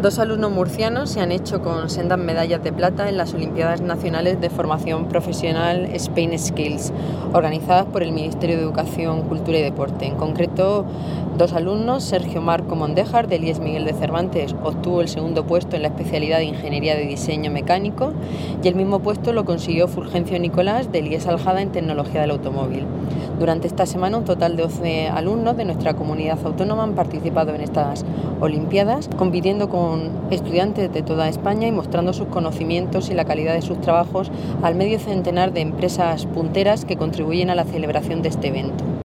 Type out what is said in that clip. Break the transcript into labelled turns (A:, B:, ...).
A: Dos alumnos murcianos se han hecho con sendas medallas de plata en las Olimpiadas Nacionales de Formación Profesional Spain Skills, organizadas por el Ministerio de Educación, Cultura y Deporte. En concreto, dos alumnos, Sergio Marco Mondéjar, del IES Miguel de Cervantes, obtuvo el segundo puesto en la especialidad de Ingeniería de Diseño Mecánico, y el mismo puesto lo consiguió Fulgencio Nicolás, del IES Aljada, en Tecnología del Automóvil. Durante esta semana, un total de 12 alumnos de nuestra comunidad autónoma han participado en estas Olimpiadas, compitiendo con estudiantes de toda España y mostrando sus conocimientos y la calidad de sus trabajos al medio centenar de empresas punteras que contribuyen a la celebración de este evento.